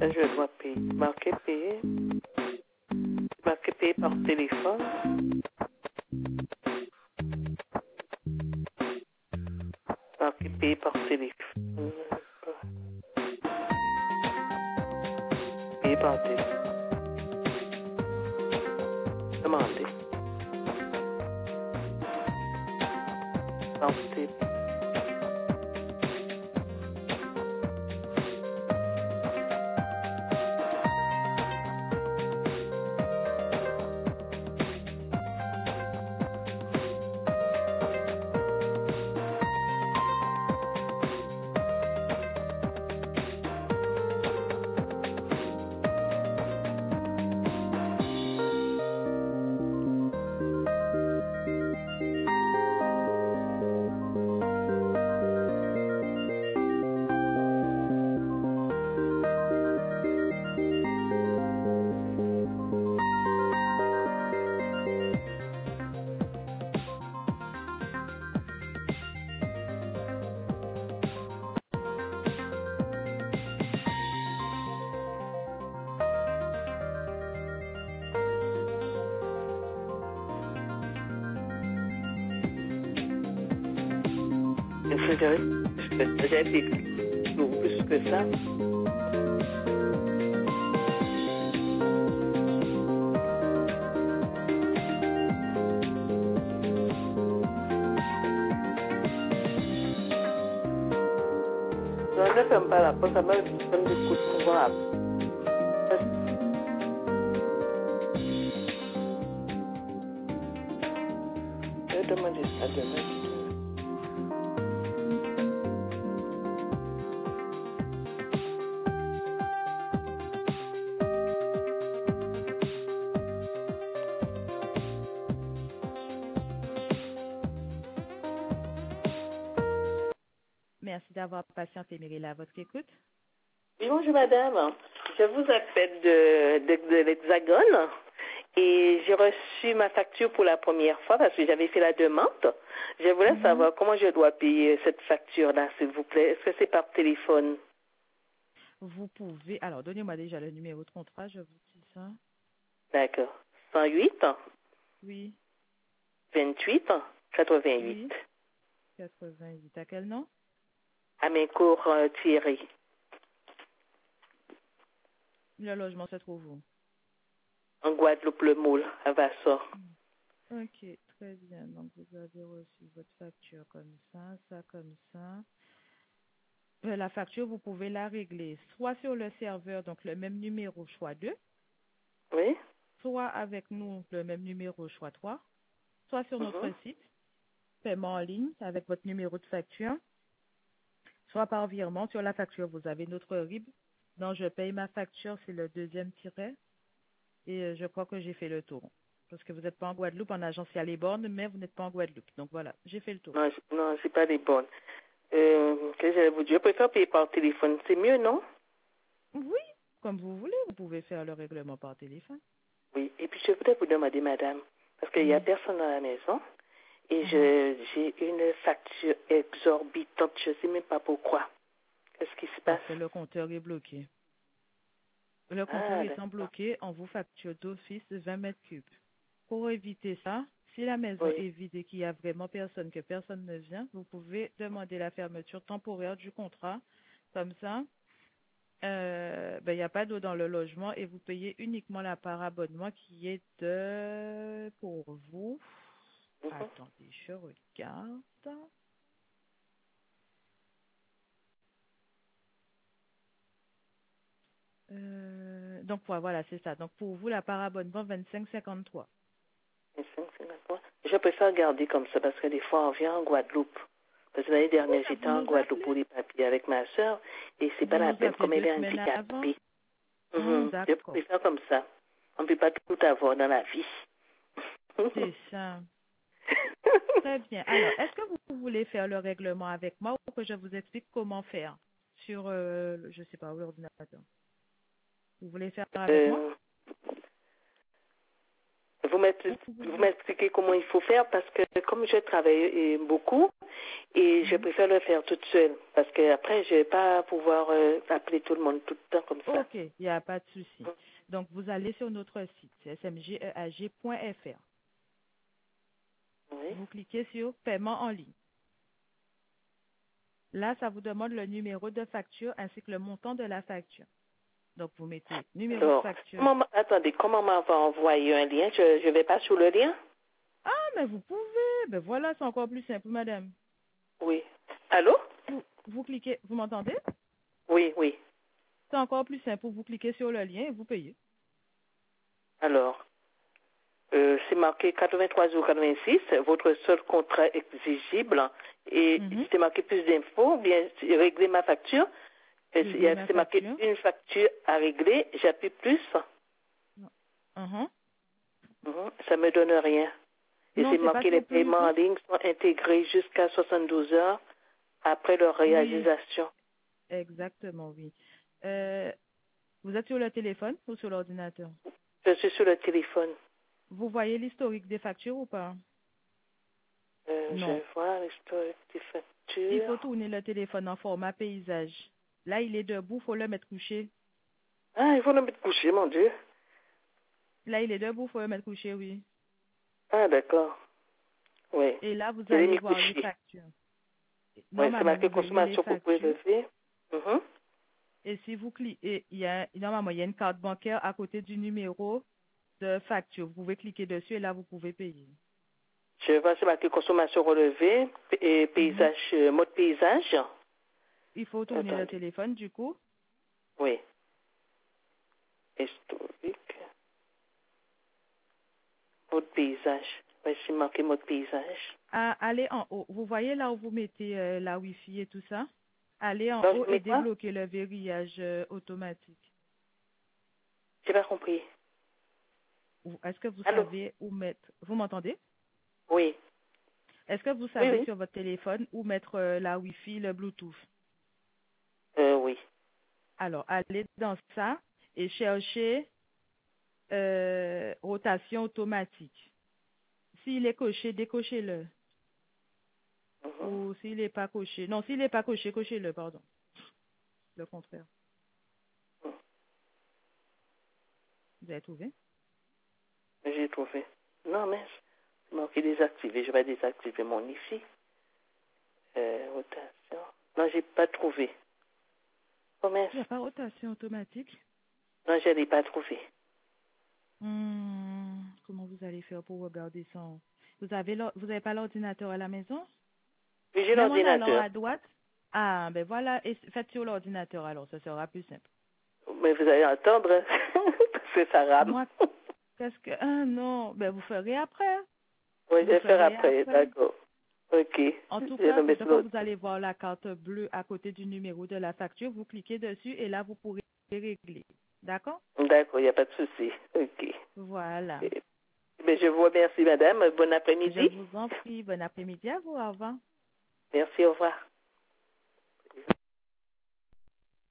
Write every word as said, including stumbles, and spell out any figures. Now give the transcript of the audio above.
je dois payer. Marquer payer. Marquer payer par téléphone. Marquer payer par téléphone. Payer par téléphone. Demandez. Par téléphone. J'ai été plus que ça. Non, ne ferme pas la porte, ça m'a donné des coups de pouvoir. Je vais demander ça demain. Merci d'avoir patienté, Myrilla, à votre écoute. Oui, bonjour madame. Je vous appelle de, de, de l'Hexagone et j'ai reçu ma facture pour la première fois parce que j'avais fait la demande. Je voulais mm-hmm. savoir comment je dois payer cette facture-là, s'il vous plaît. Est-ce que c'est par téléphone? Vous pouvez... Alors, donnez-moi déjà le numéro de contrat, je vous dis ça. D'accord. cent huit? Oui. vingt-huit? quatre-vingt-huit. Oui. quatre-vingt-huit. À quel nom? Amincourt euh, Thierry. Le logement se trouve où? En Guadeloupe, le Moule, à Vassor. Ok, très bien. Donc, vous avez reçu votre facture comme ça, ça comme ça. Euh, la facture, vous pouvez la régler soit sur le serveur, donc le même numéro, choix deux. Oui. Soit avec nous, le même numéro, choix trois. Soit sur notre Mm-hmm. site, paiement en ligne, avec votre numéro de facture. Soit par virement. Sur la facture, vous avez notre R I B. Donc, je paye ma facture, c'est le deuxième tiret. Et euh, je crois que j'ai fait le tour. Parce que vous n'êtes pas en Guadeloupe, en agence, il y a les bornes, mais vous n'êtes pas en Guadeloupe. Donc, voilà, j'ai fait le tour. Non, je, non, c'est pas des bornes. Euh, que j'allais vous dire, je préfère payer par téléphone. C'est mieux, non? Oui, comme vous voulez. Vous pouvez faire le règlement par téléphone. Oui, et puis je voudrais vous demander, madame, parce qu'il n'y a Oui. personne dans la maison, et Uh-huh. je, j'ai une facture exorbitante, je ne sais même pas pourquoi. Qu'est-ce qui se passe? Parce que le compteur est bloqué. Le compteur Ah, étant d'accord. bloqué, on vous facture d'office vingt mètres cubes. Pour éviter ça, si la maison Oui. est vide et qu'il y a vraiment personne, que personne ne vient, vous pouvez demander la fermeture temporaire du contrat. Comme ça, euh, ben, il n'y a pas d'eau dans le logement et vous payez uniquement la part abonnement qui est de, pour vous, Mhm. attendez, je regarde. Euh, donc ouais, voilà, c'est ça. Donc pour vous, la part abonnement vingt-cinq cinquante-trois. Je préfère garder comme ça parce que des fois on vient en Guadeloupe. Parce que l'année dernière, Oui, j'étais vous en nous Guadeloupe appelez. pour les papiers avec ma soeur et c'est pas Vous la nous peine appelez comme elle deux est semaines avant. handicapée. Hum, Mhm. Je d'accord. préfère comme ça. On ne peut pas tout avoir dans la vie. C'est ça. Très bien. Alors, est-ce que vous voulez faire le règlement avec moi ou que je vous explique comment faire sur, euh, je sais pas, l'ordinateur? Vous voulez faire avec moi? euh, vous m'expliquez vous m'expliquez comment il faut faire parce que comme je travaille euh, beaucoup Et je Mhm. préfère le faire toute seule parce que après, je vais pas pouvoir euh, appeler tout le monde tout le temps comme ça. OK, il n'y a pas de souci. Donc, vous allez sur notre site, c'est s m g e a g point f r. Oui. Vous cliquez sur paiement en ligne. Là, ça vous demande le numéro de facture ainsi que le montant de la facture. Donc, vous mettez numéro de Alors, facture. comment, m'a- attendez, comment m'en va envoyer un lien? Je ne vais pas sur le lien? Ah, mais vous pouvez. Ben voilà, c'est encore plus simple, madame. Oui. Allô? Vous, vous cliquez, vous m'entendez? Oui, oui. C'est encore plus simple. Vous cliquez sur le lien et vous payez. Alors, euh, c'est marqué quatre-vingt-trois euros quatre-vingt-six, votre seul contrat exigible. Et Mhm. c'est marqué plus d'infos, bien régler ma facture. Et c'est il y Régler a- ma c'est marqué facture. une facture à régler, j'appuie plus. Mhm. Mhm, ça me donne rien. Et Non, c'est c'est pas marqué les sur plus. paiements en ligne sont intégrés jusqu'à soixante-douze heures après leur Oui, réalisation. exactement, oui. Euh, vous êtes sur le téléphone ou sur l'ordinateur? Je suis sur le téléphone. Vous voyez l'historique des factures ou pas? Euh, je Non. vais voir l'historique des Il faut factures. tourner le téléphone en format paysage. Là, il est debout, faut le mettre couché. Ah, il faut le mettre couché, mon Dieu. Là, il est debout, faut le mettre couché, oui. Ah, d'accord. Oui. Et là, vous Je l'ai allez mis voir les couché. factures. Oui, c'est Normalement, marqué vous verrez les consommation pour factures. prélever. Mhm. Et si vous cliquez, il y a, normalement, il y a une carte bancaire à côté du numéro de facture. Vous pouvez cliquer dessus et là, vous pouvez payer. Je vois, c'est marqué consommation relevée et Mhm. paysage, euh, mode paysage. Il faut tourner le Attendez. téléphone, du coup. Oui. Historique. Mode paysage. Oui, c'est marqué mode paysage. À, allez en haut. Vous voyez là où vous mettez euh, la Wi-Fi et tout ça? Allez en Donc, haut je et mets quoi? débloquez le verrouillage euh, automatique. J'ai pas compris. Ou- Est-ce que vous Allô? savez où mettre... Vous m'entendez? Oui. Est-ce que vous Oui, savez oui. sur votre téléphone où mettre euh, la Wi-Fi, le Bluetooth? Euh, oui. Alors, allez dans ça et cherchez euh, rotation automatique. S'il est coché, décochez-le. Mhm. Ou s'il n'est pas coché. Non, s'il n'est pas coché, cochez-le, pardon. Le contraire. Vous avez trouvé? J'ai trouvé. Non, mais c'est marqué désactiver. Je vais désactiver mon ici. Euh, rotation. Non, j'ai pas trouvé. Oh, mince. Il n'y a pas rotation automatique. Non, je l'ai pas trouvé. Hmm, comment vous allez faire pour regarder ça? Vous avez l'or- vous avez pas l'ordinateur à la maison? Oui, j'ai Même en allant l'ordinateur. à droite. Ah, ben voilà, et faites sur l'ordinateur alors, ça sera plus simple. Mais vous allez entendre. Parce que ça rame. Moi, qu'est-ce que... Ah non, ben vous ferez après. Oui, je Vous vais faire ferez après. après. D'accord. OK. En tout Je vais cas, le cette mettre fois, l'autre. vous allez voir la carte bleue à côté du numéro de la facture. Vous cliquez dessus et là, vous pourrez régler. D'accord? D'accord, il n'y a pas de souci. OK. Voilà. Eh bien, je vous remercie, madame. Bon Je après-midi. vous en prie. Bon après-midi à vous. Au revoir. Merci, au revoir.